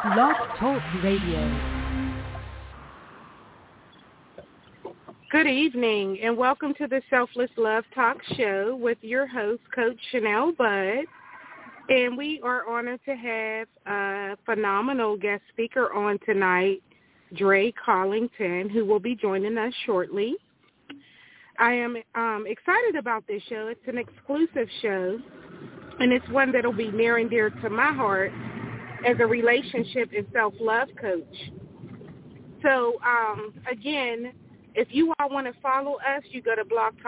Blog Talk Radio. Good evening, and welcome to the Selfless Love Talk Show with your host, Coach Chanel Budd. And we are honored to have a phenomenal guest speaker on tonight, Dre Collington, who will be joining us shortly. I am excited about this show. It's an exclusive show, and it's one that will be near and dear to my heart as a relationship and self-love coach. So, again, if you all want to follow us, you go to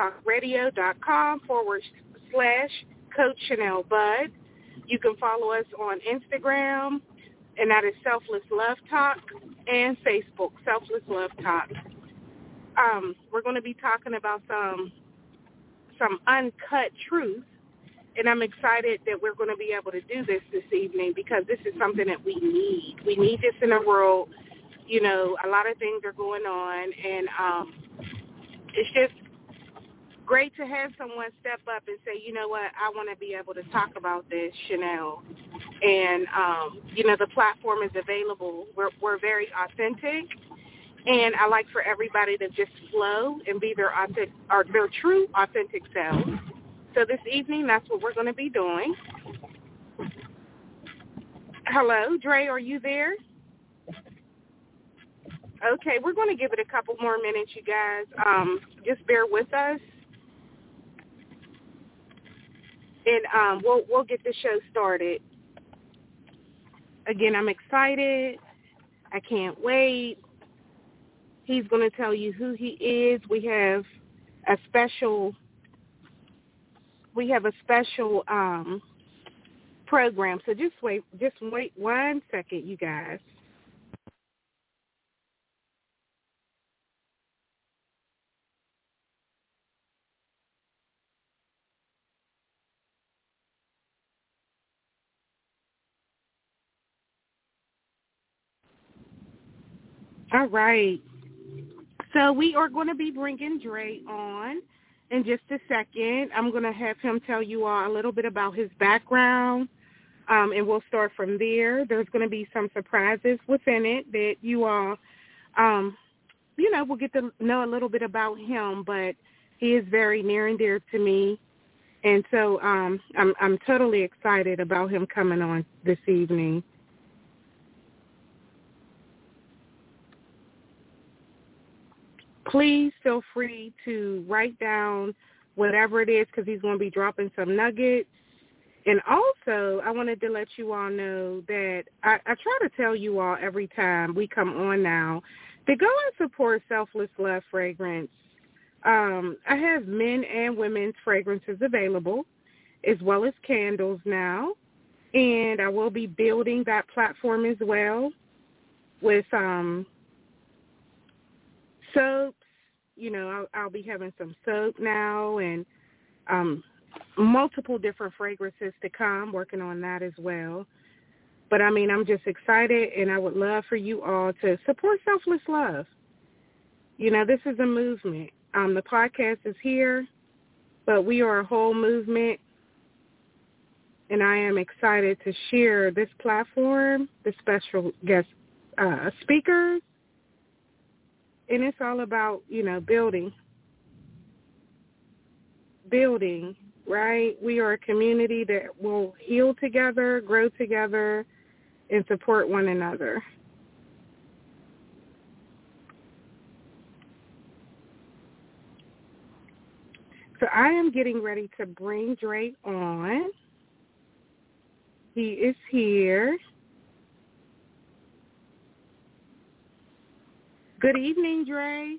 blogtalkradio.com/Coach Chanel Budd. You can follow us on Instagram, and that is Selfless Love Talk, and Facebook, Selfless Love Talk. We're going to be talking about some uncut truth, and I'm excited that we're going to be able to do this evening because this is something that we need. We need this in the world. You know, a lot of things are going on, and it's just great to have someone step up and say, you know what, I want to be able to talk about this, Chanel. And, you know, the platform is available. We're very authentic, and I like for everybody to just flow and be their true, authentic selves. So this evening, that's what we're going to be doing. Hello, Dre, are you there? Okay, we're going to give it a couple more minutes, you guys. Just bear with us, and we'll get the show started. Again, I'm excited. I can't wait. He's going to tell you who he is. We have a special program. So just wait 1 second, you guys. All right. So we are going to be bringing Dre on in just a second. I'm going to have him tell you all a little bit about his background, and we'll start from there. There's going to be some surprises within it that you all, you know, will get to know a little bit about him, but he is very near and dear to me. And so I'm totally excited about him coming on this evening. Please feel free to write down whatever it is because he's going to be dropping some nuggets. And also, I wanted to let you all know that I try to tell you all every time we come on now to go and support Selfless Love Fragrance. I have men and women's fragrances available as well as candles now. And I will be building that platform as well with soaps. You know, I'll be having some soap now and multiple different fragrances to come, working on that as well. But, I mean, I'm just excited, and I would love for you all to support Selfless Love. You know, this is a movement. The podcast is here, but we are a whole movement, and I am excited to share this platform, the special guest speakers. And it's all about, you know, building, right? We are a community that will heal together, grow together, and support one another. So I am getting ready to bring Dre on. He is here. Good evening, Dre.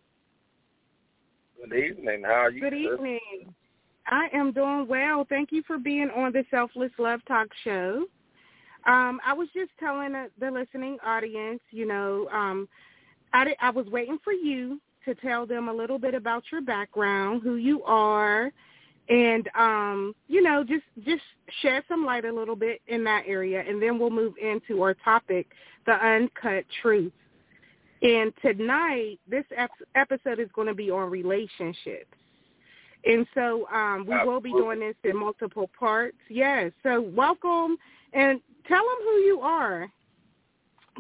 Good evening. How are you? Good evening. I am doing well. Thank you for being on the Selfless Love Talk Show. I was just telling the listening audience, you know, I was waiting for you to tell them a little bit about your background, who you are, and, you know, just shed some light a little bit in that area, and then we'll move into our topic, the uncut truth. And tonight, this episode is going to be on relationships. And so we will be doing this in multiple parts. Yes. So welcome, and tell them who you are.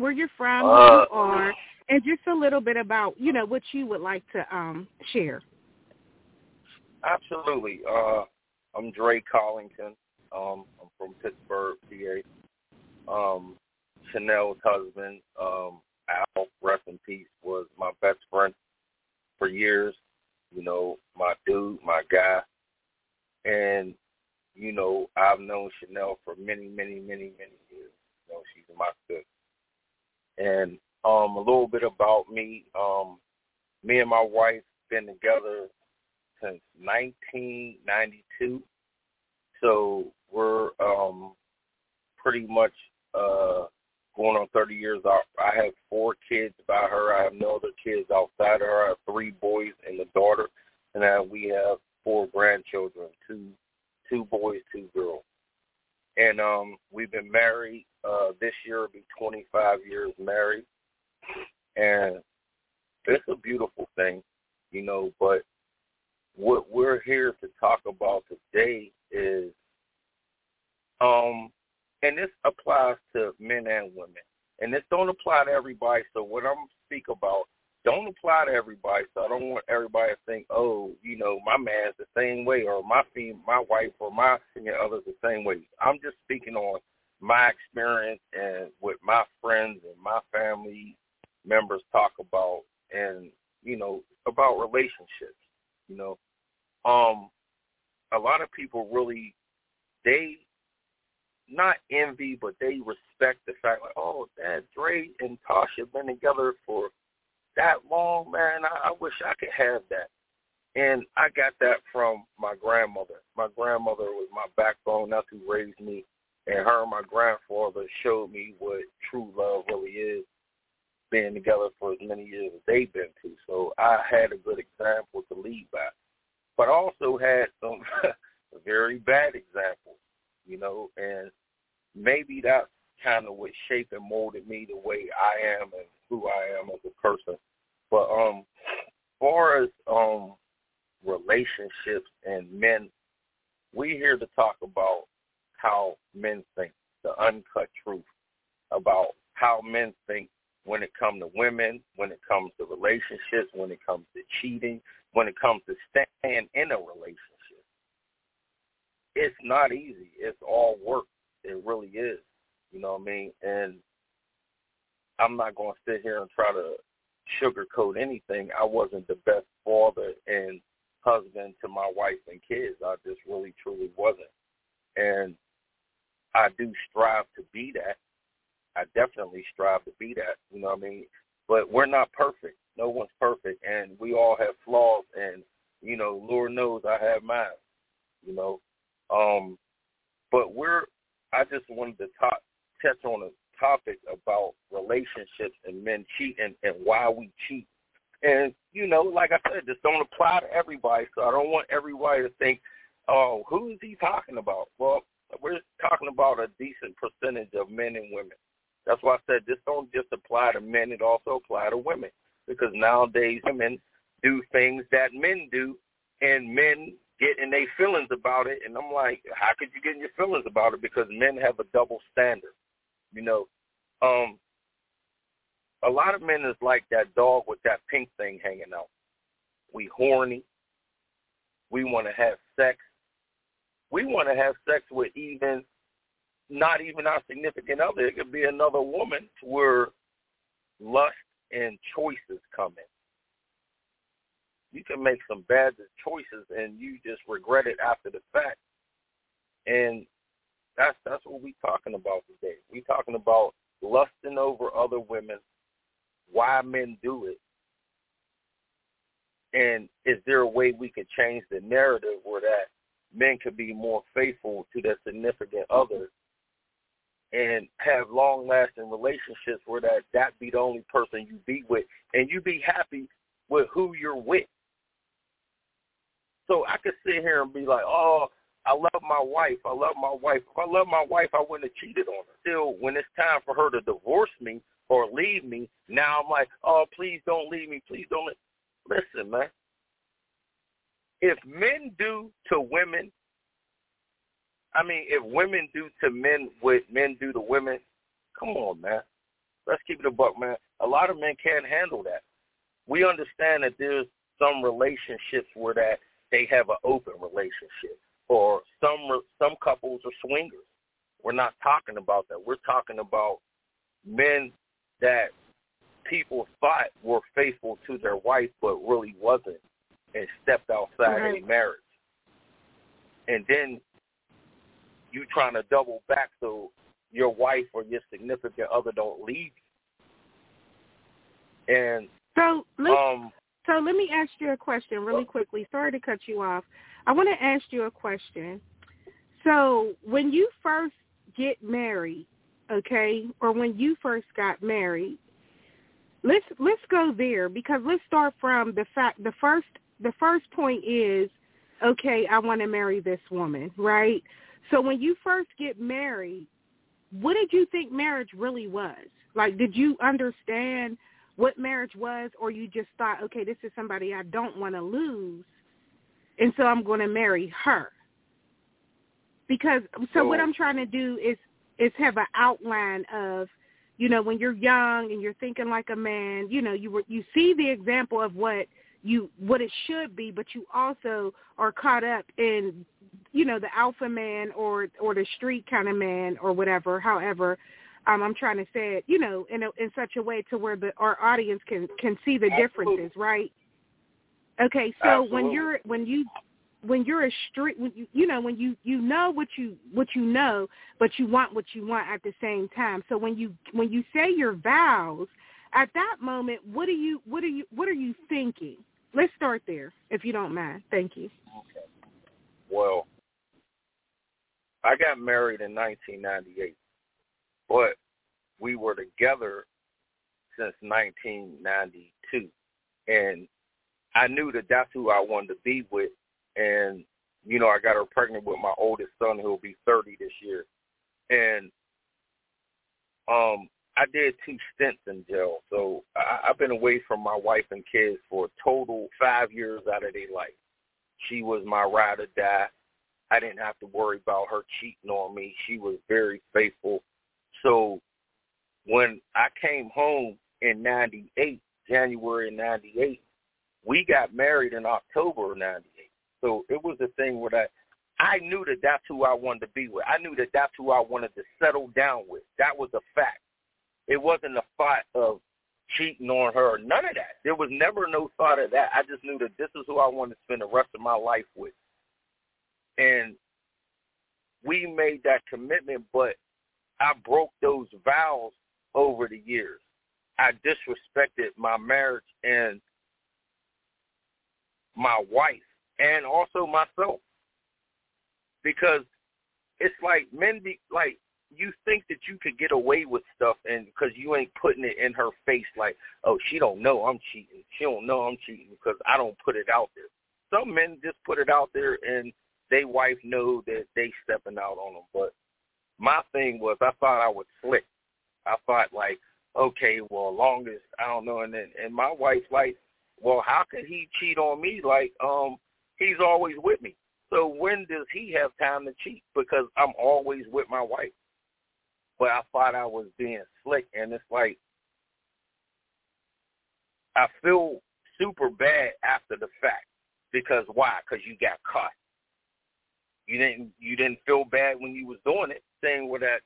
where you're from, who you are, and just a little bit about, what you would like to share. Absolutely. I'm Dre Collington. I'm from Pittsburgh, PA. Chanel's husband, Al, rest in peace, was my best friend for years. My dude, my guy. And, I've known Chanel for many, many, many, many years. She's my sister. And a little bit about me. Me and my wife been together since 1992. So we're pretty much going on 30 years. I have 4 kids by her. I have no other kids outside of her. I have 3 boys and a daughter. And then we have 4 grandchildren, 2 boys, 2 girls. And we've been married. This year will be 25 years married. And it's a beautiful thing, but what we're here to talk about today is, and this applies to men and women. And this don't apply to everybody, so what I'm speak about don't apply to everybody, so I don't want everybody to think, my man's the same way, or my wife or my others the same way. I'm just speaking on my experience and what my friends and my family members talk about, and, about relationships, A lot of people really, they not envy, but they respect the fact, that Dre and Tasha have been together for that long, man. I wish I could have that. And I got that from my grandmother. My grandmother was my backbone. That's who raised me. And her and my grandfather showed me what true love really is, being together for as many years as they've been to. So I had a good example to lead by. But I also had some very bad examples, and maybe that's kind of what shaped and molded me the way I am and who I am as a person. But as far as relationships and men, we're here to talk about how men think, the uncut truth about how men think when it comes to women, when it comes to relationships, when it comes to cheating, when it comes to staying in a relationship. It's not easy. It's all work. It really is. You know what I mean? And I'm not going to sit here and try to sugarcoat anything. I wasn't the best father and husband to my wife and kids. I just really, truly wasn't. And I do strive to be that. I definitely strive to be that, you know what I mean? But we're not perfect. No one's perfect, and we all have flaws, and, Lord knows I have mine, But I just wanted to touch on a topic about relationships and men cheating and why we cheat. And, like I said, this don't apply to everybody, so I don't want everybody to think, oh, who is he talking about? Well, we're talking about a decent percentage of men and women. That's why I said this don't just apply to men, it also applies to women. Because nowadays women do things that men do, and men get in their feelings about it. And I'm like, how could you get in your feelings about it? Because men have a double standard. A lot of men is like that dog with that pink thing hanging out. We horny. We want to have sex. We want to have sex with not even our significant other. It could be another woman where lust and choices come in. You can make some bad choices and you just regret it after the fact. And that's what we're talking about today. We're talking about lusting over other women, why men do it, and is there a way we could change the narrative where that men could be more faithful to their significant other and have long-lasting relationships where that be the only person you be with, and you be happy with who you're with. So I could sit here and be like, oh, I love my wife. I love my wife. If I love my wife, I wouldn't have cheated on her. Still, when it's time for her to divorce me or leave me, now I'm like, oh, please don't leave me. Please don't. Listen, man. If men do to women, if women do to men what men do to women, come on, man. let's keep it a buck, man. A lot of men can't handle that. We understand that there's some relationships where that they have an open relationship, or some couples are swingers. We're not talking about that. We're talking about men that people thought were faithful to their wife but really wasn't, and stepped outside their marriage. And then you trying to double back so your wife or your significant other don't leave you. And so let me ask you a question really quickly. Sorry to cut you off. I want to ask you a question. So when you first get married, okay, or when you first got married, let's go there, because let's start from the fact the first point is, okay, I want to marry this woman, right? So when you first get married, what did you think marriage really was? Like, did you understand what marriage was, or you just thought, okay, this is somebody I don't want to lose, and so I'm going to marry her? Because what I'm trying to do is have an outline of, you know, when you're young and you're thinking like a man, you know, you see the example of what it should be, but you also are caught up in, you know, the alpha man or the street kind of man or whatever. However, I'm trying to say it, you know, in such a way to where our audience can see the differences, right? Okay, so Absolutely. when you're a street, when you know what you know, but you want what you want at the same time. So when you say your vows, at that moment, what are you thinking? Let's start there, if you don't mind. Thank you. Okay. Well, I got married in 1998, but we were together since 1992, and I knew that that's who I wanted to be with. And, you know, I got her pregnant with my oldest son, who will be 30 this year. And I did 2 stints in jail. So I've been away from my wife and kids for a total 5 years out of their life. She was my ride or die. I didn't have to worry about her cheating on me. She was very faithful. So when I came home in 98, January 98, we got married in October of 98. So it was a thing where I knew that that's who I wanted to be with. I knew that that's who I wanted to settle down with. That was a fact. It wasn't a thought of cheating on her, none of that. There was never no thought of that. I just knew that this is who I wanted to spend the rest of my life with. And we made that commitment, but I broke those vows over the years. I disrespected my marriage and my wife, and also myself, because it's like men be like, you think that you could get away with stuff, and because you ain't putting it in her face like, oh, she don't know I'm cheating. She don't know I'm cheating because I don't put it out there. Some men just put it out there, and they wife know that they stepping out on them. But my thing was, I thought I was slick. I thought like, okay, well, as long as I don't know, and my wife's like, well, how could he cheat on me? Like, he's always with me. So when does he have time to cheat? Because I'm always with my wife. But I thought I was being slick, and it's like, I feel super bad after the fact. Because why? Because you got caught. You didn't feel bad when you was doing it. Saying with that,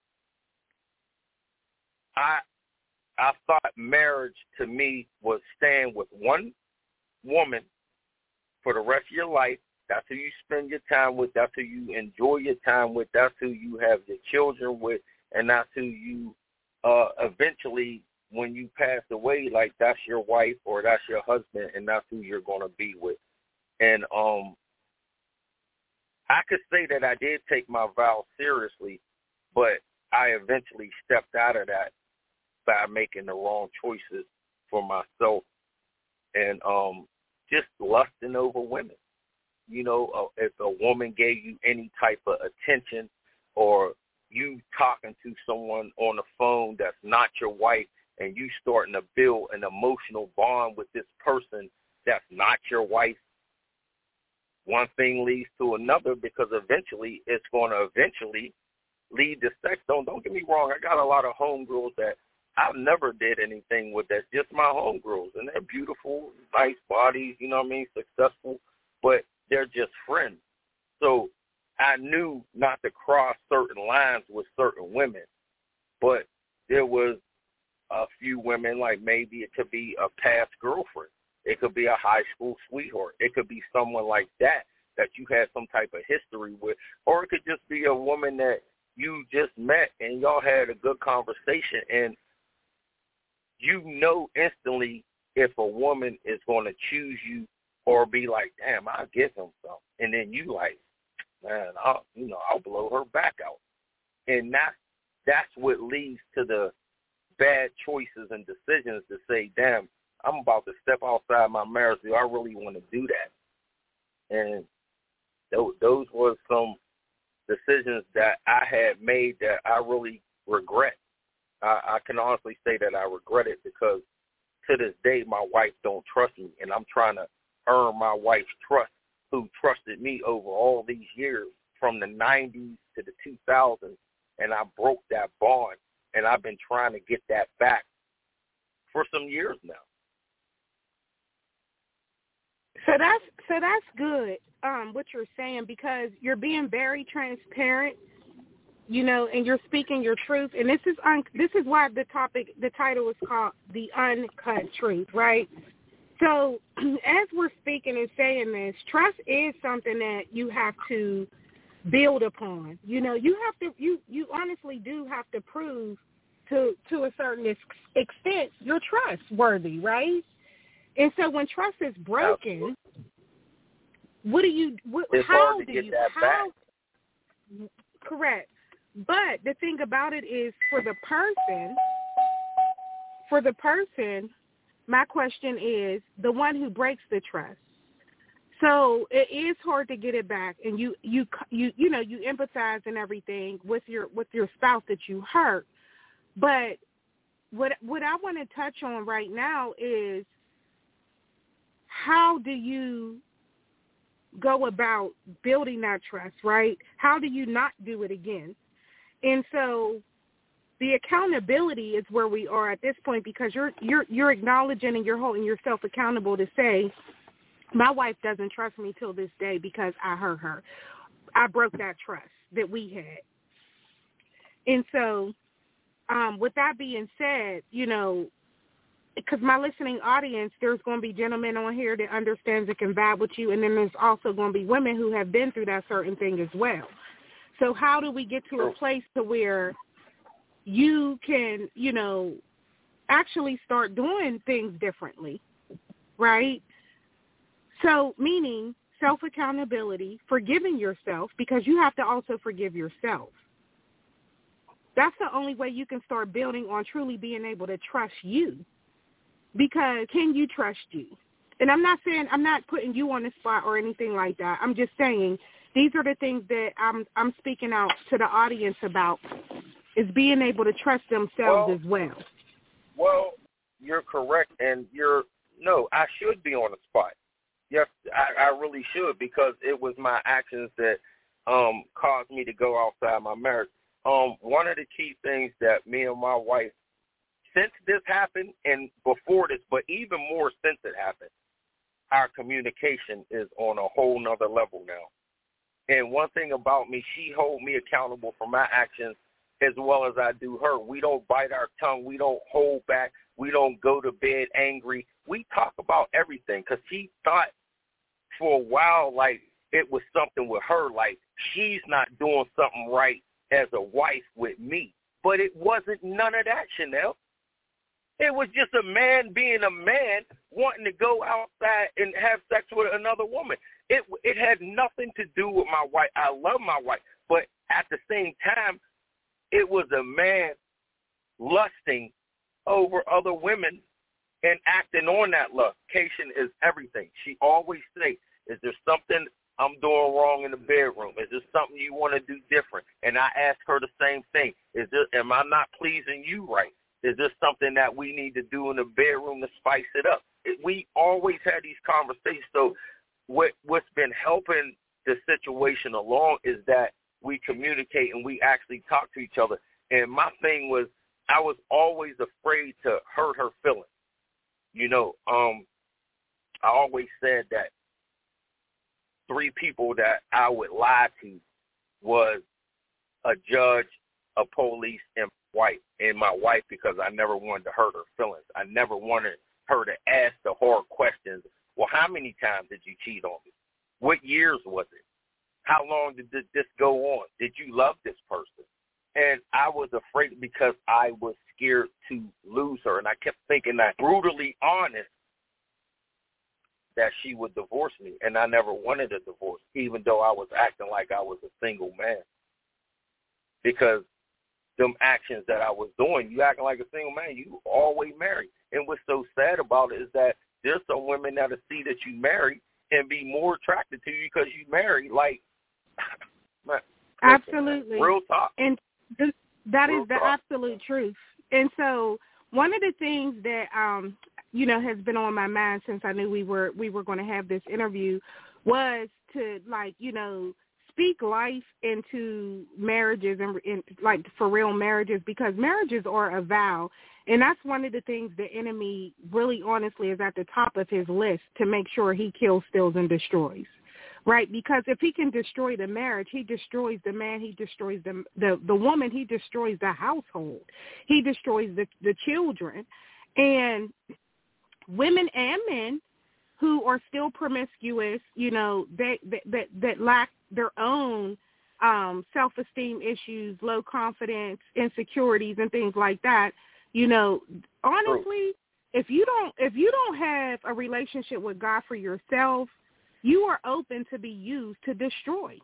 I thought marriage to me was staying with one woman for the rest of your life. That's who you spend your time with. That's who you enjoy your time with. That's who you have your children with. And that's who you eventually, when you pass away, like that's your wife or that's your husband, and that's who you're going to be with. And I could say that I did take my vows seriously, but I eventually stepped out of that by making the wrong choices for myself and just lusting over women. You know, if a woman gave you any type of attention, or you talking to someone on the phone that's not your wife, and you starting to build an emotional bond with this person that's not your wife, one thing leads to another, because eventually it's going to lead to sex. Don't get me wrong. I got a lot of homegirls that I've never did anything with that. Just my homegirls, and they're beautiful, nice bodies, you know what I mean, successful, but they're just friends. So I knew not to cross certain lines with certain women, but there was a few women, like maybe it could be a past girlfriend. It could be a high school sweetheart. It could be someone like that you had some type of history with, or it could just be a woman that you just met and y'all had a good conversation, and you know instantly if a woman is going to choose you or be like, damn, I'll give him some. And then you like, man, I'll blow her back out. And that's what leads to the bad choices and decisions to say, damn, I'm about to step outside my marriage. Do I really want to do that? And those were some decisions that I had made that I really regret. I can honestly say that I regret it, because to this day my wife don't trust me, and I'm trying to earn my wife's trust, who trusted me over all these years from the 90s to the 2000s, and I broke that bond, and I've been trying to get that back for some years now. So that's good, what you're saying, because you're being very transparent, you know, and you're speaking your truth. And this is why the title is called The Uncut Truth, right? So as we're speaking and saying this, trust is something that you have to build upon. You know, you honestly do have to prove to a certain extent you're trustworthy, right? And so when trust is broken, how do you get that back? Correct. But the thing about it is, for the person, my question is the one who breaks the trust. So it is hard to get it back, and you empathize and everything with your spouse that you hurt. But what I want to touch on right now is, how do you go about building that trust, right? How do you not do it again? And so the accountability is where we are at this point, because you're acknowledging and you're holding yourself accountable to say, my wife doesn't trust me till this day because I hurt her. I broke that trust that we had. And so with that being said, you know, because my listening audience, there's going to be gentlemen on here that understands and can vibe with you, and then there's also going to be women who have been through that certain thing as well. So how do we get to a place to where you can, you know, actually start doing things differently, right? So meaning self-accountability, forgiving yourself, because you have to also forgive yourself. That's the only way you can start building on truly being able to trust you. Because can you trust you? And I'm not putting you on the spot or anything like that. I'm just saying these are the things that I'm speaking out to the audience about, is being able to trust themselves as well. Well, you're correct, and I should be on the spot. Yes, I really should, because it was my actions that caused me to go outside my marriage. One of the key things that me and my wife, since this happened and before this, but even more since it happened, our communication is on a whole nother level now. And one thing about me, she holds me accountable for my actions as well as I do her. We don't bite our tongue. We don't hold back. We don't go to bed angry. We talk about everything, because she thought for a while like it was something with her, like she's not doing something right as a wife with me. But it wasn't none of that, Chanel. It was just a man being a man wanting to go outside and have sex with another woman. It had nothing to do with my wife. I love my wife. But at the same time, it was a man lusting over other women and acting on that lust. Communication is everything. She always say, is there something I'm doing wrong in the bedroom? Is there something you want to do different? And I ask her the same thing. Am I not pleasing you right? Is there something that we need to do in the bedroom to spice it up? We always had these conversations. So what's been helping the situation along is that we communicate and we actually talk to each other. And my thing was, I was always afraid to hurt her feelings. You know, I always said that 3 people that I would lie to was a judge, a police, and my wife, because I never wanted to hurt her feelings. I never wanted her to ask the hard questions. Well, how many times did you cheat on me? What years was it? How long did this go on? Did you love this person? And I was afraid because I was scared to lose her. And I kept thinking that brutally honest that she would divorce me. And I never wanted a divorce, even though I was acting like I was a single man. Because them actions that I was doing, you acting like a single man, you always married. And what's so sad about it is that there's some women that'll see that you married and be more attracted to you because you married. Like, man, absolutely. Real talk. And that Real is the talk. absolute truth. And so one of the things that, has been on my mind since I knew we were going to have this interview was to, speak life into marriages and like for real marriages, because marriages are a vow. And that's one of the things the enemy really honestly is at the top of his list to make sure he kills, steals, and destroys. Right? Because if he can destroy the marriage, he destroys the man, he destroys the woman, he destroys the household. He destroys the children. And women and men who are still promiscuous, that lack their own self-esteem issues, low confidence, insecurities, and things like that. Honestly, if you don't have a relationship with God for yourself, you are open to be used to destroy.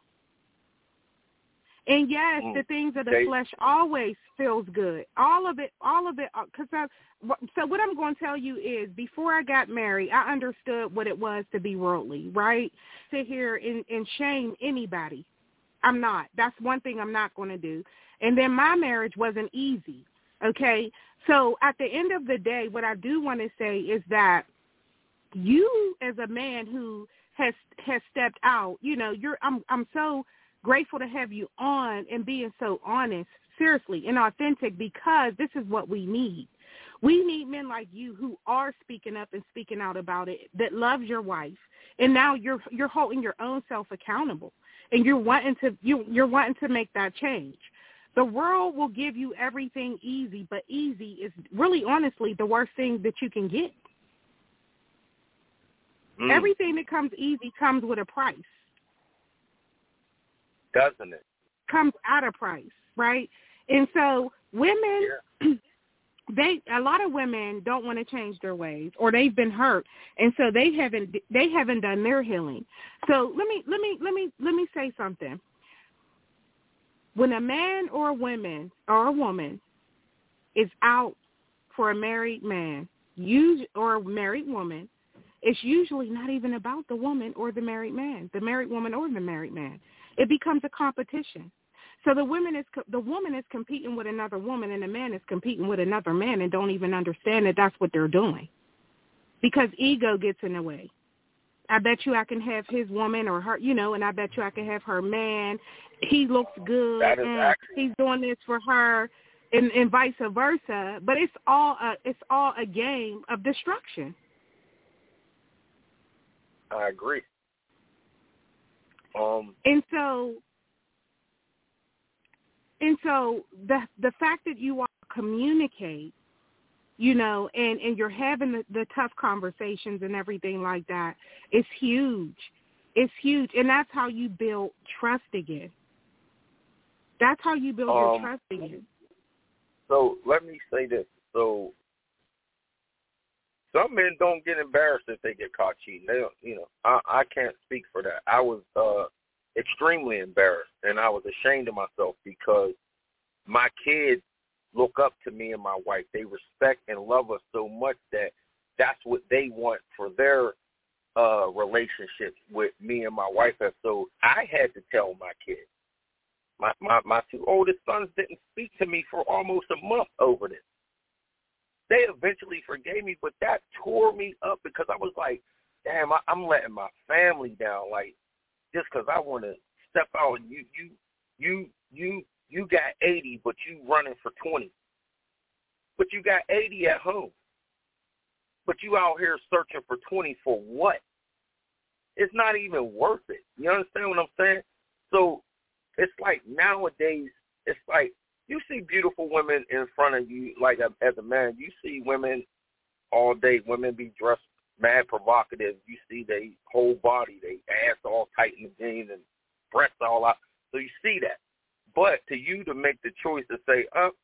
And yes, the things of the flesh always feels good. All of it. So what I'm going to tell you is, before I got married, I understood what it was to be worldly, right? Sit here and shame anybody. I'm not. That's one thing I'm not going to do. And then my marriage wasn't easy, okay? So at the end of the day, what I do want to say is that you, as a man who has stepped out, I'm so grateful to have you on and being so honest, seriously, and authentic, because this is what we need. We need men like you who are speaking up and speaking out about it, that loves your wife, and now you're holding your own self accountable, and you're wanting to make that change. The world will give you everything easy, but easy is really, honestly, the worst thing that you can get. Everything that comes easy comes with a price. Doesn't it? Comes at a price, right? And so women, a lot of women don't want to change their ways, or they've been hurt, and so they haven't done their healing. So let me say something. When a man or a woman is out for a married man, or a married woman, it's usually not even about the woman or the married man, the married woman or the married man. It becomes a competition. So the woman is competing with another woman, and the man is competing with another man, and don't even understand that that's what they're doing, because ego gets in the way. I bet you I can have his woman or her, and I bet you I can have her man. He looks good, and he's doing this for her, and vice versa. But it's all a game of destruction. I agree. And so the fact that you all communicate, and you're having the tough conversations and everything like that, is huge. It's huge. And that's how you build trust again. That's how you build your trust again. So let me say this. So some men don't get embarrassed if they get caught cheating. They don't, I can't speak for that. I was extremely embarrassed, and I was ashamed of myself, because my kids look up to me and my wife. They respect and love us so much that that's what they want for their relationship with me and my wife. And so I had to tell my kids. My 2 oldest sons didn't speak to me for almost a month over this. They eventually forgave me, but that tore me up, because I was like, damn, I'm letting my family down, like, just because I want to step out, and you got 80, but you running for 20. but you got 80 at home. But you out here searching for 20 for what? It's not even worth it. You understand what I'm saying? So it's like nowadays, it's like you see beautiful women in front of you, like as a man, you see women all day. Women be dressed mad provocative. You see they whole body, they ass all tight in the jeans and breasts all out. So you see that. But to you to make the choice to say,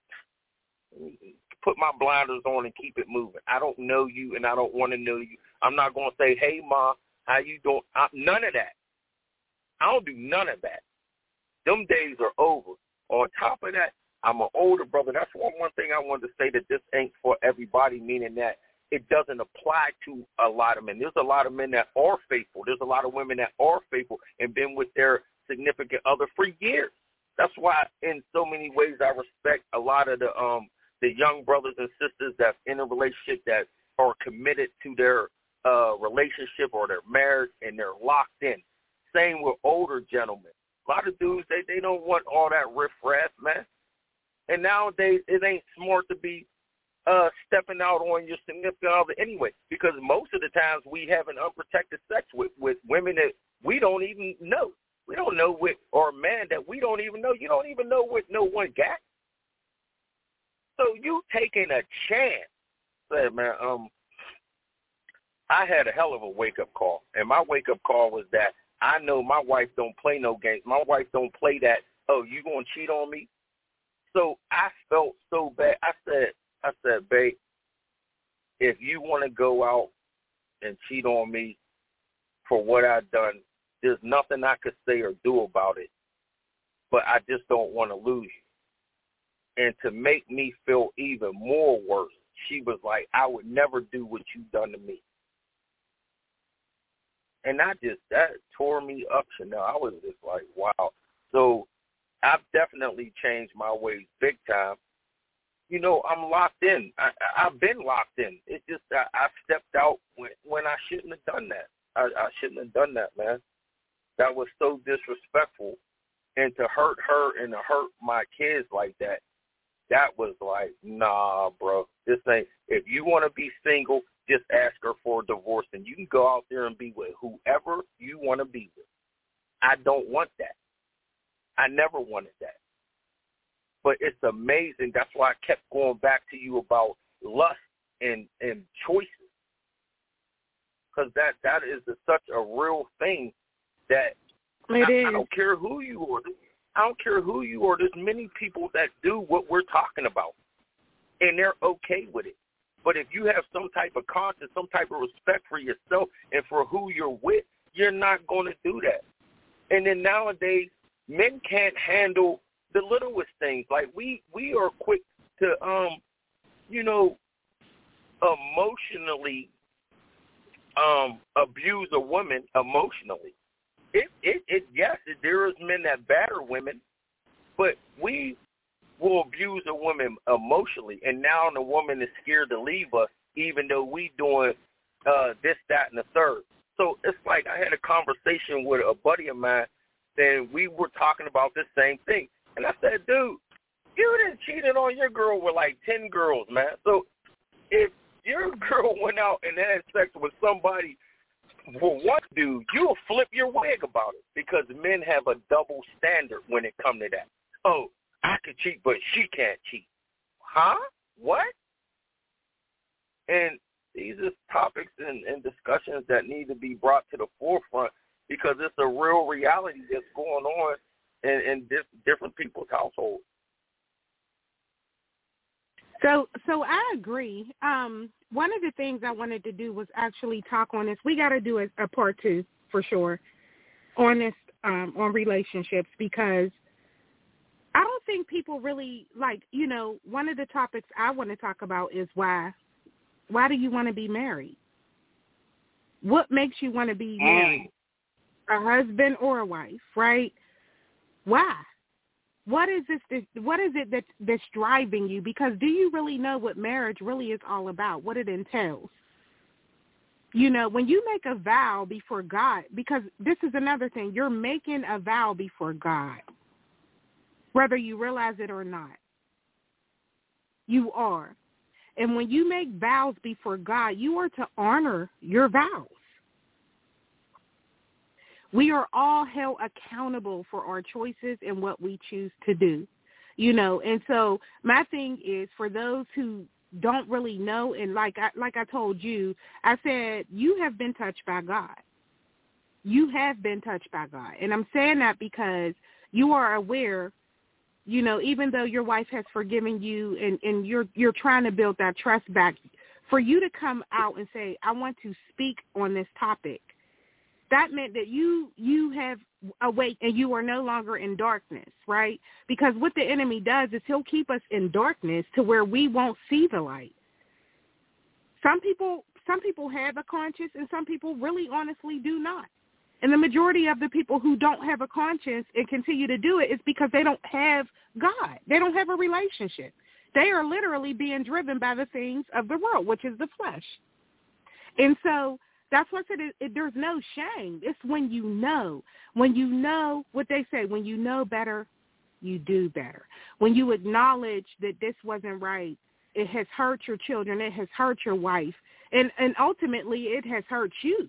put my blinders on and keep it moving. I don't know you and I don't want to know you. I'm not going to say, hey, Ma, how you doing? None of that. I don't do none of that. Them days are over. On top of that, I'm an older brother. That's one thing I wanted to say, that this ain't for everybody, meaning that it doesn't apply to a lot of men. There's a lot of men that are faithful. There's a lot of women that are faithful and been with their significant other for years. That's why in so many ways I respect a lot of the young brothers and sisters that's in a relationship that are committed to their relationship or their marriage and they're locked in. Same with older gentlemen. A lot of dudes, they don't want all that riff-raff, man. And nowadays it ain't smart to be stepping out on your significant other anyway, because most of the times we have an unprotected sex with women that we don't even know. We don't know what, or a man that we don't even know. You don't even know what no one got. So you taking a chance. Say, man, I had a hell of a wake-up call, and my wake-up call was that I know my wife don't play no games. My wife don't play that, oh, you going to cheat on me? So I felt so bad. I said, babe, if you want to go out and cheat on me for what I've done, there's nothing I could say or do about it, but I just don't want to lose you. And to make me feel even more worse, she was like, I would never do what you've done to me. And that tore me up, Chanel. I was just like, wow. So I've definitely changed my ways big time. You know, I'm locked in. I've been locked in. It's just that I stepped out when I shouldn't have done that. I shouldn't have done that, man. That was so disrespectful. And to hurt her and to hurt my kids like that, that was like, nah, bro. This ain't. If you want to be single, just ask her for a divorce, and you can go out there and be with whoever you want to be with. I don't want that. I never wanted that. But it's amazing. That's why I kept going back to you about lust and choices, because that is such a real thing that I don't care who you are. I don't care who you are. There's many people that do what we're talking about, and they're okay with it. But if you have some type of conscience, some type of respect for yourself and for who you're with, you're not going to do that. And then nowadays, men can't handle the littlest things. Like we are quick to, emotionally abuse a woman emotionally. Yes, there is men that batter women, but we will abuse a woman emotionally, and now the woman is scared to leave us, even though we doing this, that, and the third. So it's like I had a conversation with a buddy of mine, and we were talking about this same thing. And I said, dude, you done cheated on your girl with like 10 girls, man. So if your girl went out and had sex with somebody for one dude, you'll flip your wig about it, because men have a double standard when it comes to that. Oh, I could cheat, but she can't cheat. Huh? What? And these are topics and discussions that need to be brought to the forefront, because it's a real reality that's going on in different people's households. So I agree. One of the things I wanted to do was actually talk on this. We got to do a part 2 for sure on this, on relationships, because I don't think people really, one of the topics I want to talk about is why do you want to be married? What makes you want to be married? A husband or a wife, right? Why? What is it that's driving you? Because do you really know what marriage really is all about, what it entails? You know, when you make a vow before God, because this is another thing, you're making a vow before God, whether you realize it or not. You are. And when you make vows before God, you are to honor your vows. We are all held accountable for our choices and what we choose to do, And so my thing is, for those who don't really know, and like I told you, I said, you have been touched by God. You have been touched by God. And I'm saying that because you are aware, even though your wife has forgiven you and you're trying to build that trust back, for you to come out and say, I want to speak on this topic, that meant that you have awake and you are no longer in darkness, right? Because what the enemy does is he'll keep us in darkness to where we won't see the light. Some people have a conscience and some people really honestly do not. And the majority of the people who don't have a conscience and continue to do it is because they don't have God. They don't have a relationship. They are literally being driven by the things of the world, which is the flesh. And so that's why I said there's no shame. It's when you know what they say, when you know better, you do better. When you acknowledge that this wasn't right, it has hurt your children, it has hurt your wife, and ultimately it has hurt you.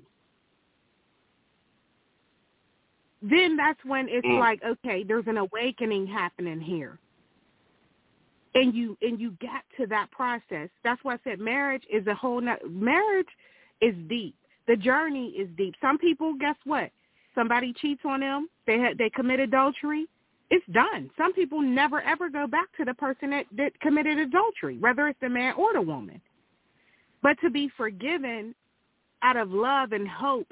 Then that's when it's like, okay, there's an awakening happening here. And you got to that process. That's why I said marriage is marriage is deep. The journey is deep. Some people, guess what? Somebody cheats on them. They commit adultery. It's done. Some people never, ever go back to the person that committed adultery, whether it's the man or the woman. But to be forgiven out of love and hope,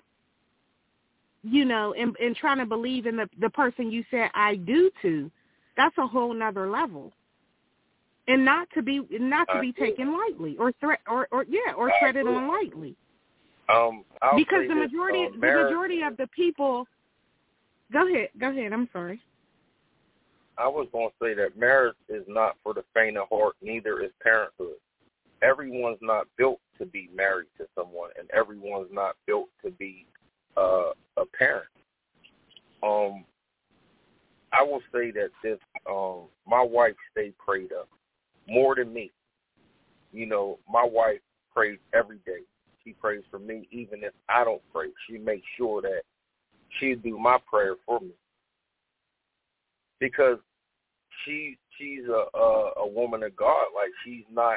and trying to believe in the person you said I do to, that's a whole nother level. And not to be taken lightly or treaded on lightly. Because the majority of the people. Go ahead. I'm sorry. I was going to say that marriage is not for the faint of heart. Neither is parenthood. Everyone's not built to be married to someone, and everyone's not built to be a parent. I will say that this. My wife stayed prayed up more than me. My wife prays every day. She prays for me, even if I don't pray. She makes sure that she'll do my prayer for me, because she's a woman of God. Like, she's not.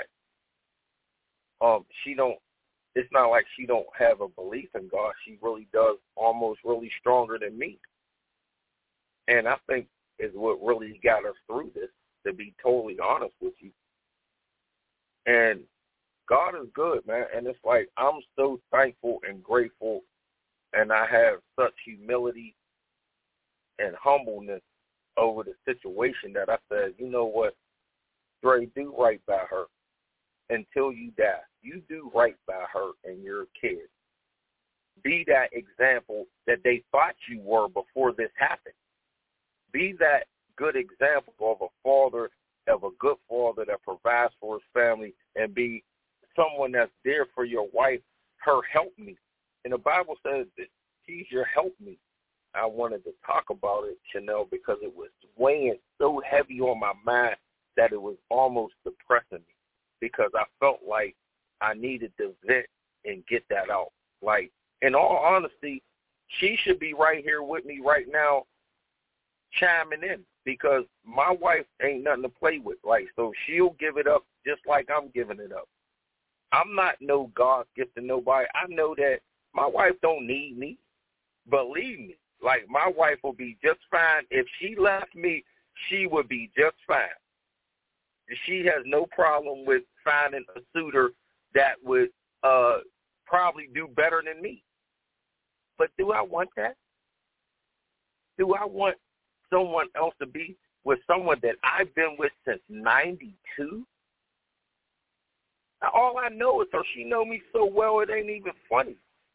It's not like she don't have a belief in God. She really does, almost really stronger than me. And I think is what really got us through this, to be totally honest with you. And God is good, man. And it's like, I'm so thankful and grateful, and I have such humility and humbleness over the situation that I said, you know what, Dre, do right by her until you die. You do right by her and your kids. Be that example that they thought you were before this happened. Be that good example of a father, of a good father that provides for his family, and be someone that's there for your wife, her helpmeet. And the Bible says that she's your helpmeet. I wanted to talk about it, Chanel, because it was weighing so heavy on my mind that it was almost depressing me, because I felt like I needed to vent and get that out. Like, in all honesty, she should be right here with me right now chiming in, because my wife ain't nothing to play with. Like, so she'll give it up just like I'm giving it up. I'm not no God gift to nobody. I know that my wife don't need me. Believe me. Like, my wife will be just fine. If she left me, she would be just fine. She has no problem with finding a suitor that would probably do better than me. But do I want that? Do I want someone else to be with someone that I've been with since 92? Now, all I know is her. She know me so well it ain't even funny.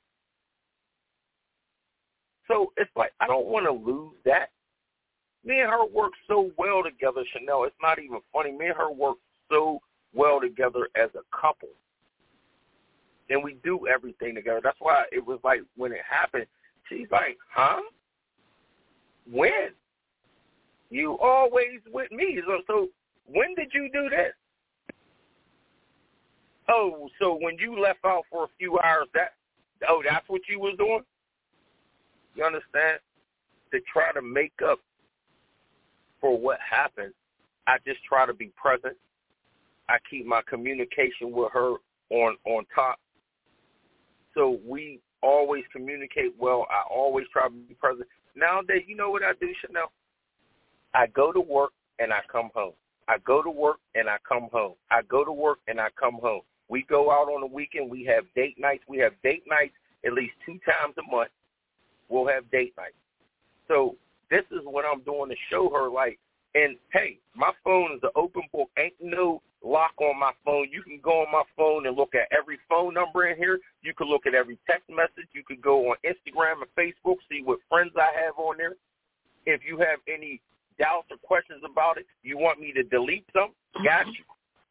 So it's like, I don't want to lose that. Me and her work so well together, Chanel. It's not even funny. Me and her work so well together as a couple. And we do everything together. That's why it was like, when it happened, she's like, huh? When? You always with me. So when did you do this? Oh, so when you left out for a few hours, that's what you was doing? You understand? To try to make up for what happened, I just try to be present. I keep my communication with her on top. So we always communicate well. I always try to be present. Nowadays, you know what I do, Chanel? I go to work and I come home. I go to work and I come home. I go to work and I come home. We go out on the weekend. We have date nights. We have date nights at least 2 times a month. We'll have date nights. So this is what I'm doing to show her, like, and, hey, my phone is an open book. Ain't no lock on my phone. You can go on my phone and look at every phone number in here. You can look at every text message. You can go on Instagram and Facebook, see what friends I have on there. If you have any doubts or questions about it, you want me to delete some, got you.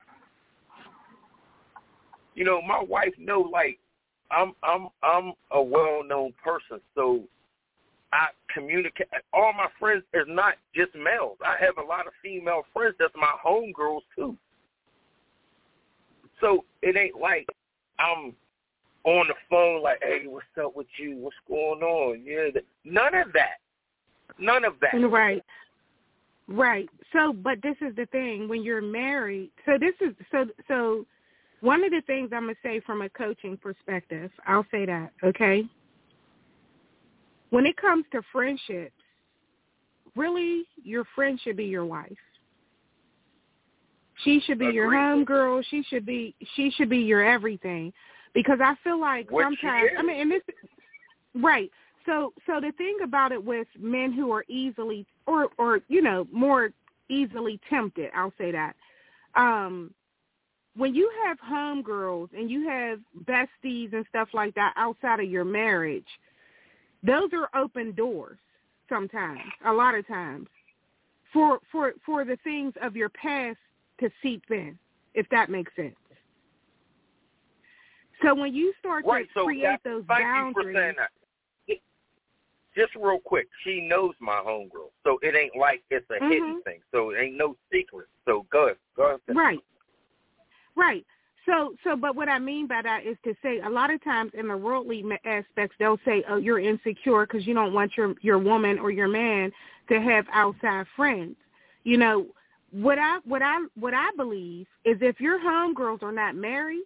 You know, my wife know, like, I'm a well-known person, so I communicate. All my friends are not just males. I have a lot of female friends that's my homegirls, too. So it ain't like I'm on the phone like, hey, what's up with you? What's going on? Yeah, none of that. None of that. Right. Right. So, but this is the thing. When you're married, so one of the things I'm going to say from a coaching perspective, I'll say that, okay? When it comes to friendships, really your friend should be your wife. She should be your homegirl. She should be your everything. Because I feel like sometimes, I mean, and this, right. So the thing about it with men who are easily or you know, more easily tempted, I'll say that. When you have homegirls and you have besties and stuff like that outside of your marriage, those are open doors sometimes, a lot of times, for the things of your past to seep in, if that makes sense. So when you start to create those boundaries. Thank you for saying that. Just real quick, she knows my homegirl, so it ain't like it's a hidden thing. So it ain't no secret. So go ahead. Right. So, but what I mean by that is to say a lot of times in the worldly aspects, they'll say, oh, you're insecure because you don't want your woman or your man to have outside friends. You know, what I believe is if your homegirls are not married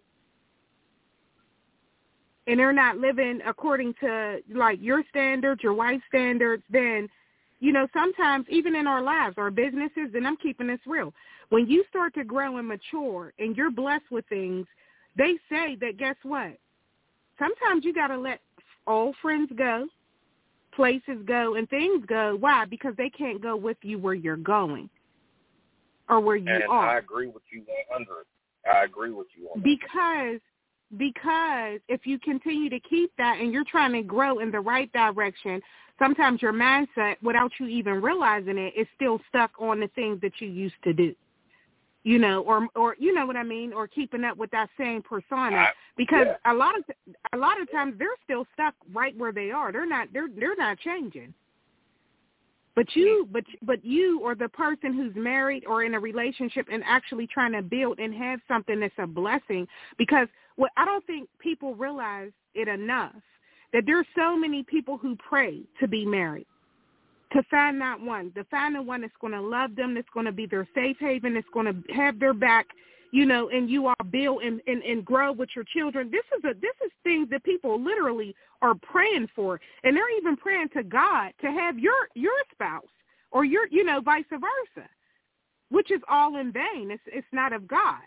and they're not living according to like your standards, your wife's standards, then, you know, sometimes even in our lives, our businesses, and I'm keeping this real, when you start to grow and mature and you're blessed with things, they say that, guess what? Sometimes you got to let old friends go, places go, and things go. Why? Because they can't go with you where you're going or where you are. I agree with you 100. I agree with you 100. Because if you continue to keep that and you're trying to grow in the right direction, sometimes your mindset, without you even realizing it, is still stuck on the things that you used to do. You know, or you know what I mean, or keeping up with that same persona, because a lot of times they're still stuck right where they are. They're not changing. But you or the person who's married or in a relationship and actually trying to build and have something that's a blessing, because what I don't think people realize it enough, that there's so many people who pray to be married, to find that one, to find the one that's going to love them, that's going to be their safe haven, that's going to have their back, you know, and you all build and grow with your children. This is things that people literally are praying for, and they're even praying to God to have your spouse or your, you know, vice versa, which is all in vain. It's not of God.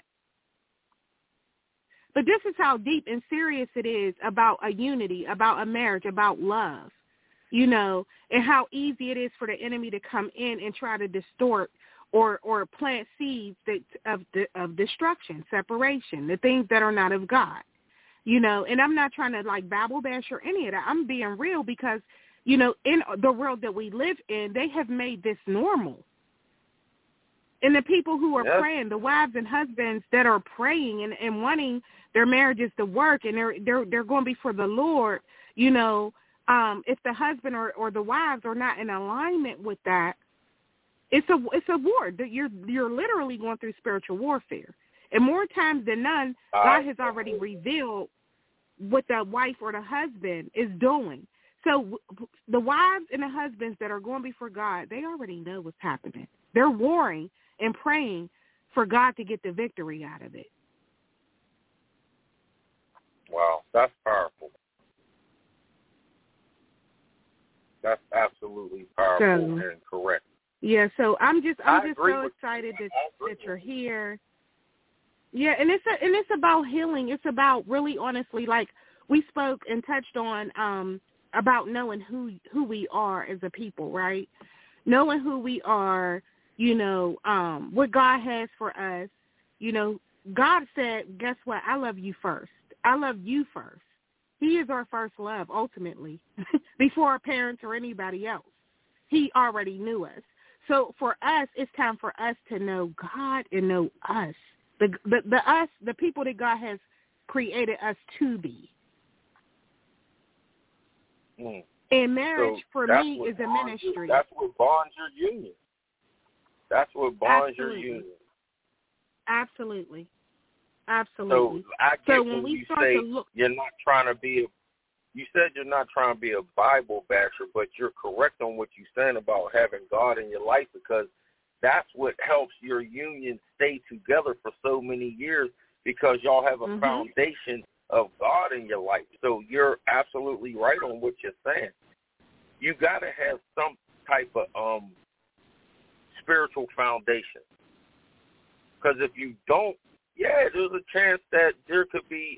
But this is how deep and serious it is about a unity, about a marriage, about love, you know, and how easy it is for the enemy to come in and try to distort or plant seeds of destruction, separation, the things that are not of God, you know. And I'm not trying to like babble bash or any of that. I'm being real because, you know, in the world that we live in, they have made this normal. And the people who are praying, the wives and husbands that are praying and wanting their marriages to work, and they're going to be for the Lord, you know, if the husband or the wives are not in alignment with that, it's a war. You're literally going through spiritual warfare. And more times than none, God has already revealed what the wife or the husband is doing. So the wives and the husbands that are going before God, they already know what's happening. They're warring and praying for God to get the victory out of it. Wow, that's powerful. That's absolutely powerful and correct. Yeah, so I'm just so excited that you're here. Yeah, and it's about healing. It's about really honestly, like we spoke and touched on about knowing who we are as a people, right? Knowing who we are, what God has for us. God said, guess what? I love you first. I love you first. He is our first love, ultimately, before our parents or anybody else. He already knew us. So for us, it's time for us to know God and know us, the people that God has created us to be. And marriage, for me, is a ministry. That's what bonds your union. That's what bonds your union. Absolutely. So I get when we you start say to look, you're not trying to be you said you're not trying to be a Bible basher, but you're correct on what you're saying about having God in your life, because that's what helps your union stay together for so many years, because y'all have a foundation of God in your life. So you're absolutely right on what you're saying. You got to have some type of spiritual foundation, because if you don't, there's a chance that there could be,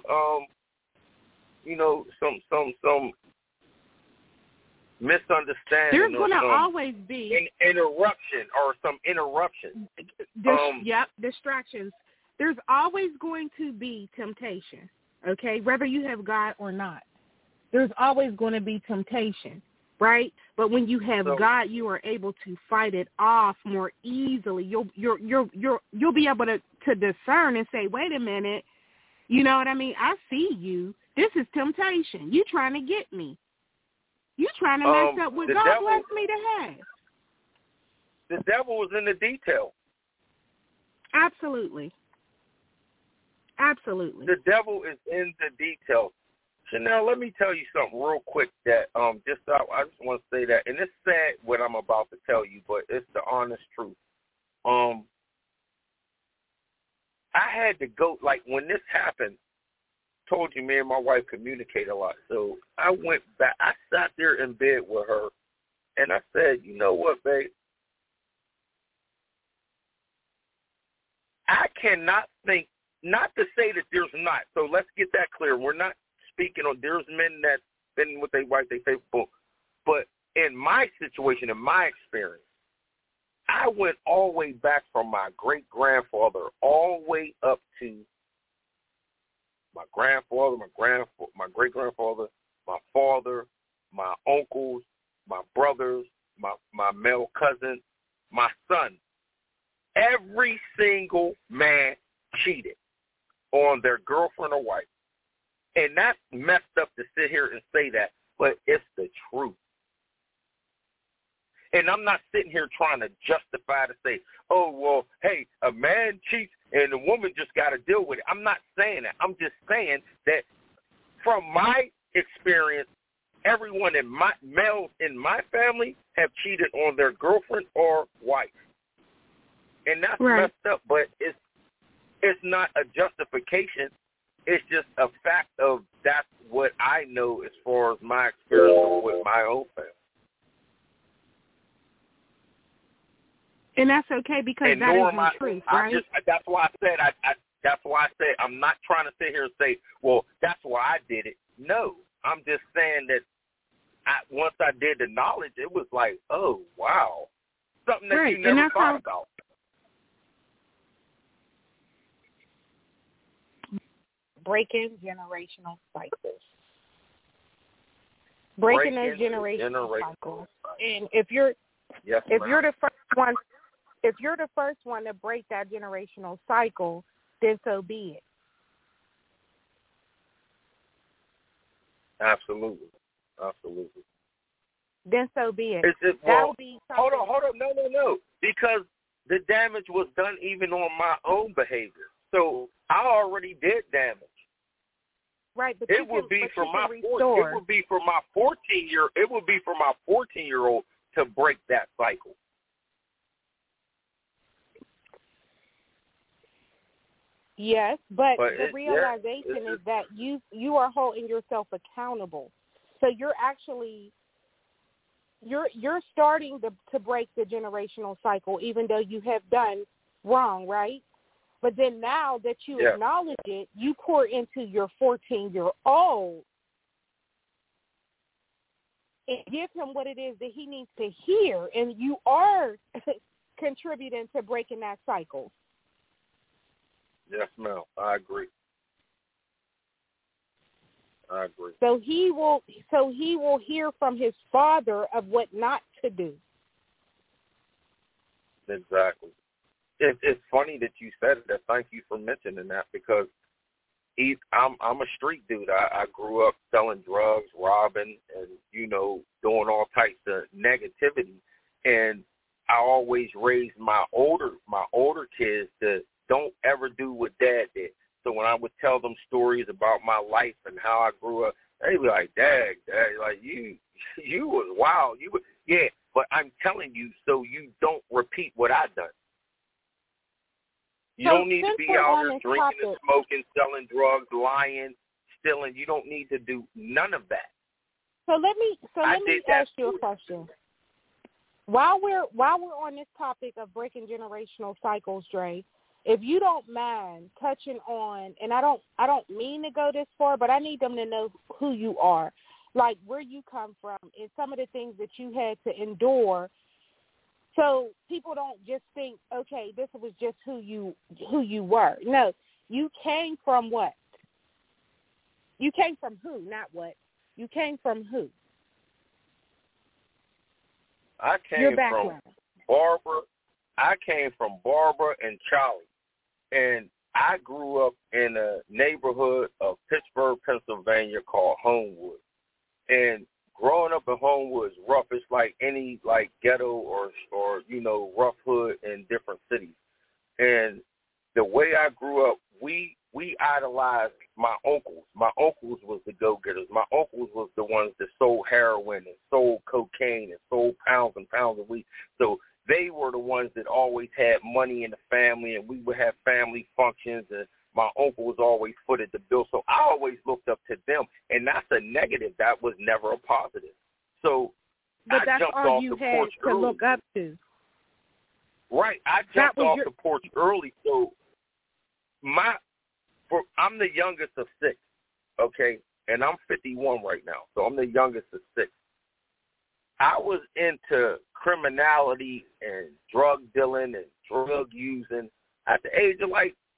some misunderstanding. There's going to always be interruption or some interruption. Distractions. There's always going to be temptation, okay, whether you have God or not. There's always going to be temptation, right? But when you have God, you are able to fight it off more easily. You'll be able to discern and say, wait a minute, you know what I mean? I see you. This is temptation. You trying to get me. You trying to mess up what God blessed me to have. The devil was in the detail. Absolutely. The devil is in the detail. Chanel, let me tell you something real quick that I just want to say that, and it's sad what I'm about to tell you, but it's the honest truth. I had to go, like when this happened, told you me and my wife communicate a lot. So I went back, I sat there in bed with her, and I said, you know what, babe? I cannot think, not to say that there's not, so let's get that clear. We're not speaking on, there's men that been with their wife, they say, boom. But in my situation, in my experience, I went all the way back from my great-grandfather all the way up to my grandfather, my great-grandfather, my father, my uncles, my brothers, my male cousin, my son. Every single man cheated on their girlfriend or wife. And that's messed up to sit here and say that, but it's the truth. And I'm not sitting here trying to justify to say, oh, well, hey, a man cheats and the woman just got to deal with it. I'm not saying that. I'm just saying that from my experience, everyone in my males in my family have cheated on their girlfriend or wife. And that's messed up, but it's not a justification. It's just a fact of that's what I know as far as my experience with my own family. And that's okay, because that is the truth, right? That's why I said I'm not trying to sit here and say, well, that's why I did it. No, I'm just saying that once I did the knowledge, it was like, oh, wow, something that you never thought about. Breaking generational cycles. Breaking those generational cycles. And if you're the first one to break that generational cycle, then so be it. Absolutely. Then so be it. Hold on. No. Because the damage was done even on my own behavior. So I already did damage. Right, but It would be for my 14-year-old to break that cycle. Yes, but the realization is that you are holding yourself accountable. So you're actually you're starting to break the generational cycle, even though you have done wrong, right? But then now that you acknowledge it, you pour into your 14-year-old and give him what it is that he needs to hear, and you are contributing to breaking that cycle. Yes, ma'am. I agree. So he will hear from his father of what not to do. Exactly. It's funny that you said that. Thank you for mentioning that, because I'm a street dude. I grew up selling drugs, robbing, and doing all types of negativity. And I always raised my older kids to don't ever do what Dad did. So when I would tell them stories about my life and how I grew up, they'd be like, Dad, like you was wild. But I'm telling you so you don't repeat what I done. You don't need to be out here drinking and smoking, selling drugs, lying, stealing. You don't need to do none of that. So let me ask you a question. While we're on this topic of breaking generational cycles, Dre, if you don't mind touching on, and I don't mean to go this far, but I need them to know who you are, like where you come from, and some of the things that you had to endure. So people don't just think, okay, this was just who you were. No, you came from what? You came from who, not what. You came from who? I came from Barbara. I came from Barbara and Charlie, and I grew up in a neighborhood of Pittsburgh, Pennsylvania called Homewood. And growing up in Homewood is rough. It's like any ghetto or rough hood in different cities. And the way I grew up, we idolized my uncles. My uncles was the go-getters. My uncles was the ones that sold heroin and sold cocaine and sold pounds and pounds of weed. So they were the ones that always had money in the family, and we would have family functions, and my uncle was always footed the bill. So I always looked up to them, and that's a negative. That was never a positive. So but I that's jumped all off you the had porch to early. look up to. Right. I jumped off the porch early. So I'm the youngest of 6, okay? And I'm 51 right now, so I'm the youngest of 6. I was into criminality and drug dealing and drug using at the age of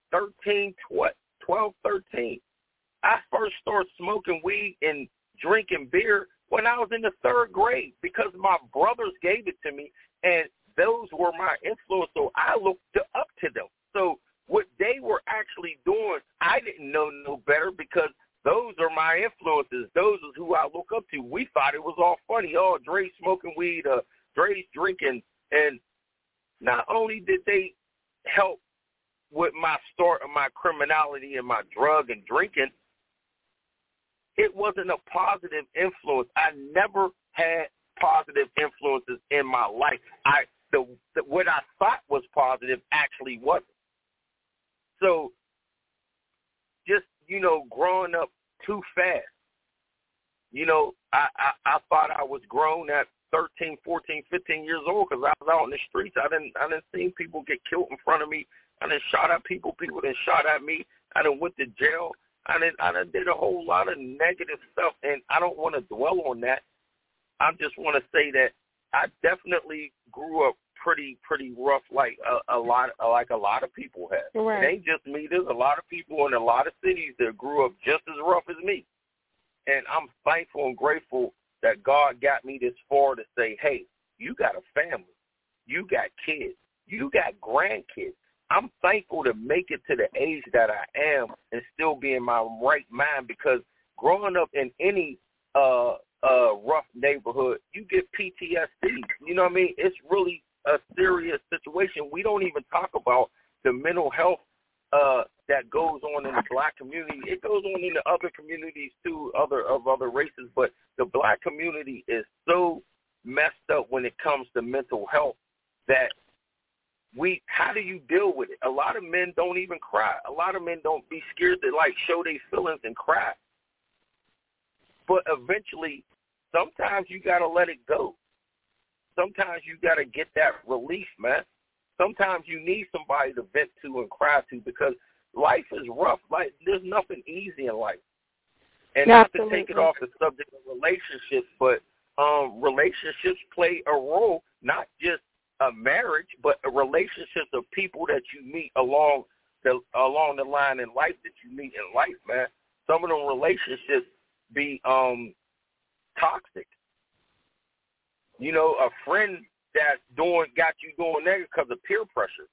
12, 13. I first started smoking weed and drinking beer when I was in the 3rd grade because my brothers gave it to me, and those were my influence, so I looked up to them. So what they were actually doing, I didn't know no better because those are my influences. Those is who I look up to. We thought it was all funny. Oh, Dre's smoking weed, Dre's drinking. And not only did they help with my start of my criminality and my drug and drinking, it wasn't a positive influence. I never had positive influences in my life. What I thought was positive actually wasn't. So just, growing up too fast. I thought I was grown at 13, 14, 15 years old because I was out in the streets. I didn't see people get killed in front of me. I didn't shot at people. People didn't shot at me. I didn't went to jail. I done did a whole lot of negative stuff, and I don't want to dwell on that. I just want to say that I definitely grew up pretty rough, like a lot of people have. Right. It ain't just me. There's a lot of people in a lot of cities that grew up just as rough as me, and I'm thankful and grateful that God got me this far to say, hey, you got a family, you got kids, you got grandkids. I'm thankful to make it to the age that I am and still be in my right mind, because growing up in any rough neighborhood, you get PTSD. You know what I mean? It's really a serious situation. We don't even talk about the mental health that goes on in the black community. It goes on in the other communities too, other races. But the black community is so messed up when it comes to mental health that how do you deal with it? A lot of men don't even cry. A lot of men don't be scared to show their feelings and cry. But eventually, sometimes you gotta let it go. Sometimes you gotta get that relief, man. Sometimes you need somebody to vent to and cry to because life is rough. There's nothing easy in life. And not to take it off the subject of relationships, but relationships play a role, not just a marriage, but a relationships of people that you meet along the line in life that you meet in life, man. Some of them relationships be toxic. You know, a friend that got you doing that because of peer pressure.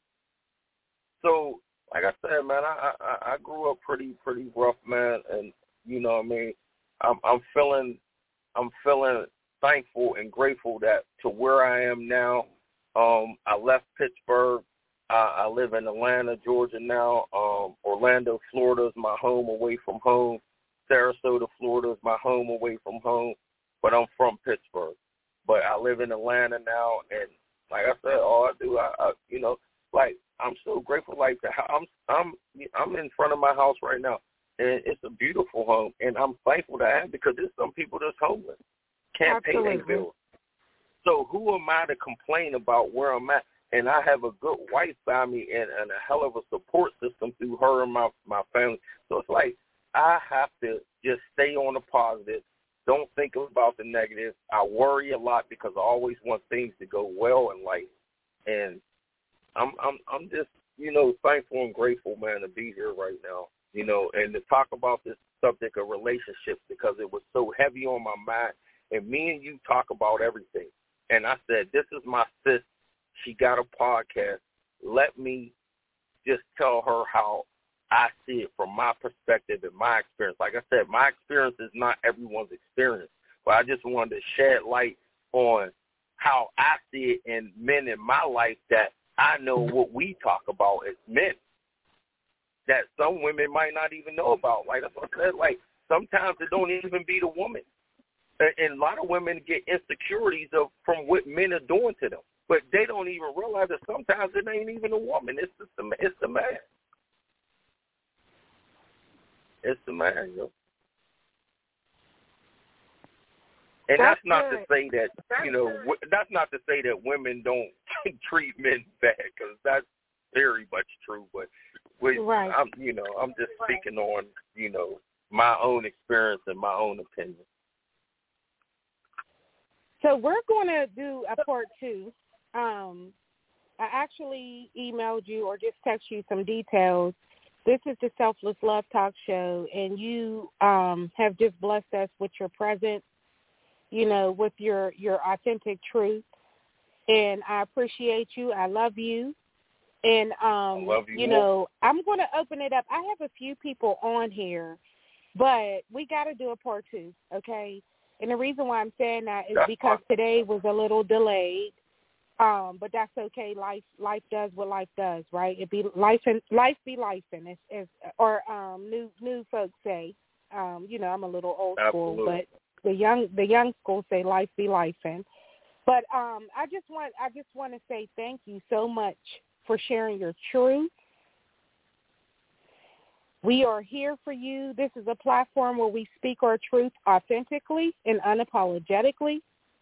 So, like I said, man, I grew up pretty rough, man, and you know what I mean. I'm feeling thankful and grateful that to where I am now. I left Pittsburgh. I live in Atlanta, Georgia now. Orlando, Florida is my home away from home. Sarasota, Florida is my home away from home. But I'm from Pittsburgh. But I live in Atlanta now, and like I said, all I do, I'm so grateful. I'm in front of my house right now, and it's a beautiful home, and I'm thankful to have because there's some people that's homeless, can't pay their bills. So who am I to complain about where I'm at? And I have a good wife by me and a hell of a support system through her and my family. So it's like I have to just stay on the positive. Don't think about the negative. I worry a lot because I always want things to go well in life. And I'm just, thankful and grateful, man, to be here right now, and to talk about this subject of relationships because it was so heavy on my mind. And me and you talk about everything. And I said, this is my sis. She got a podcast. Let me just tell her how I see it from my perspective and my experience. Like I said, my experience is not everyone's experience, but I just wanted to shed light on how I see it in men in my life that I know what we talk about as men that some women might not even know about. Like I said, sometimes it don't even be the woman. And a lot of women get insecurities from what men are doing to them, but they don't even realize that sometimes it ain't even a woman. It's the man. It's the man, And that's not to say that, that's not to say that women don't treat men bad, because that's very much true. But right. I'm just speaking on, my own experience and my own opinion. So we're going to do a part 2. I actually emailed you or just text you some details. This is the Selfless Love Talk Show, and you have just blessed us with your presence, with your authentic truth. And I appreciate you. I love you. And, I love you I'm going to open it up. I have a few people on here, but we got to do a part 2, okay? And the reason why I'm saying that is because today was a little delayed. But that's okay. Life does what life does, right? It be life and life be life, and or new folks say. I'm a little old school, Absolutely. but the young school say life be life, and. But I just want to say thank you so much for sharing your truth. We are here for you. This is a platform where we speak our truth authentically and unapologetically.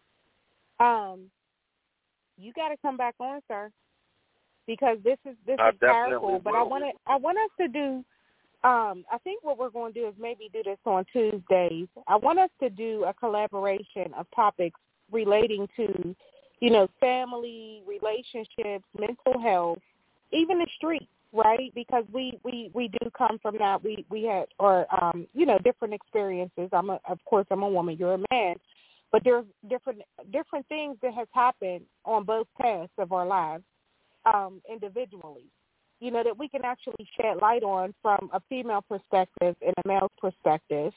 You got to come back on, sir, because this is powerful. But I want us to do. I think what we're going to do is maybe do this on Tuesdays. I want us to do a collaboration of topics relating to, family, relationships, mental health, even the street, right? Because we do come from that. We had different experiences. Of course I'm a woman. You're a man. But there's different things that has happened on both paths of our lives individually, that we can actually shed light on from a female perspective and a male perspective.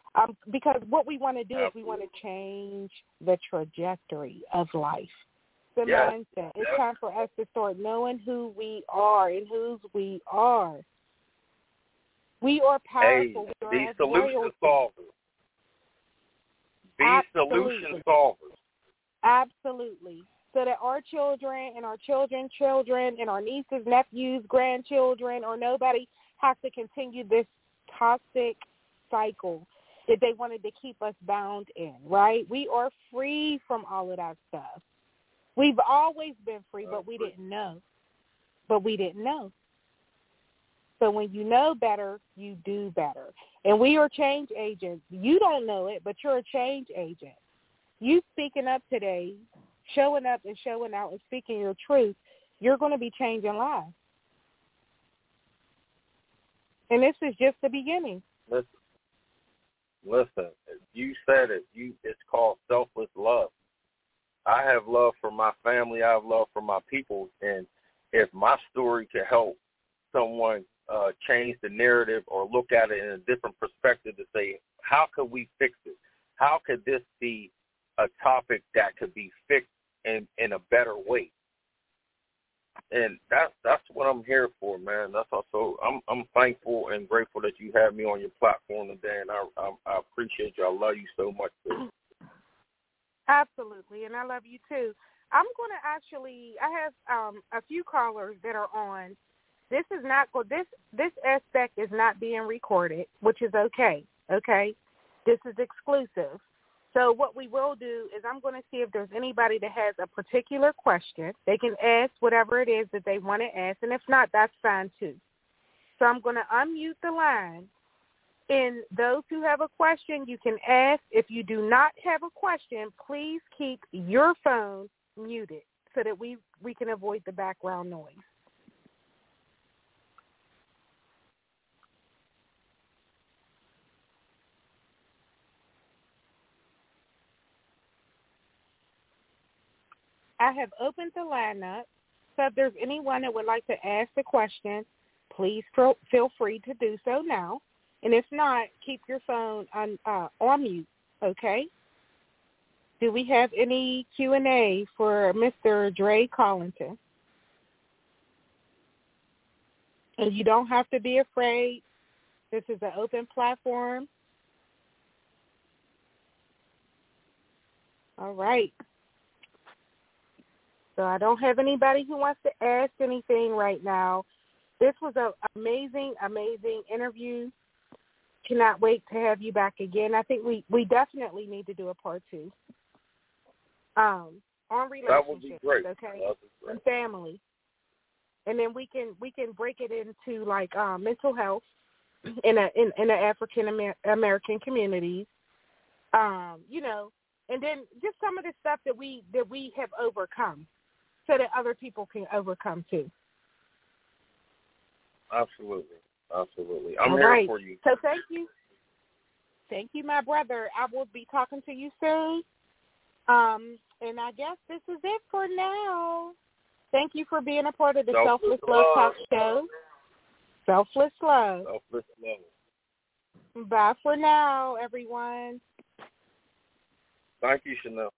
Because what we want to do is we want to change the trajectory of life. the mindset. It's time for us to start knowing who we are and whose we are. We are powerful. Be solution solvers. Be solution solvers. Absolutely. So that our children and our children's children and our nieces, nephews, grandchildren, or nobody has to continue this toxic cycle that they wanted to keep us bound in, right? We are free from all of that stuff. We've always been free, but we didn't know. So when you know better, you do better. And we are change agents. You don't know it, but you're a change agent. You speaking up today, showing up and showing out and speaking your truth, you're going to be changing lives. And this is just the beginning. Listen, you said it. It's called selfless love. I have love for my family. I have love for my people. And if my story can help someone change the narrative or look at it in a different perspective to say, how could we fix it? How could this be a topic that could be fixed in a better way? And that's what I'm here for, man. That's also I'm thankful and grateful that you have me on your platform today, and I appreciate you. I love you so much, too. Absolutely, and I love you too. I'm going to I have a few callers that are on. This is not this aspect is not being recorded, which is okay. Okay, this is exclusive. So what we will do is I'm going to see if there's anybody that has a particular question. They can ask whatever it is that they want to ask, and if not, that's fine too. So I'm going to unmute the line, and those who have a question, you can ask. If you do not have a question, please keep your phone muted so that we can avoid the background noise. I have opened the line up, so if there's anyone that would like to ask a question, please feel free to do so now. And if not, keep your phone on mute, okay? Do we have any Q&A for Mr. Dre Collington? And you don't have to be afraid. This is an open platform. All right. So I don't have anybody who wants to ask anything right now. This was an amazing, amazing interview. Cannot wait to have you back again. I think we definitely need to do a part 2 on relationships. That would be great. Okay, and family, and then we can break it into like mental health in the African American communities. You know, and then just some of the stuff that we have overcome, so that other people can overcome too. Absolutely. I'm here for you. So thank you. Thank you, my brother. I will be talking to you soon. And I guess this is it for now. Thank you for being a part of the Selfless Love Talk Show. Selfless Love. Selfless Love. Bye for now, everyone. Thank you, Chanel.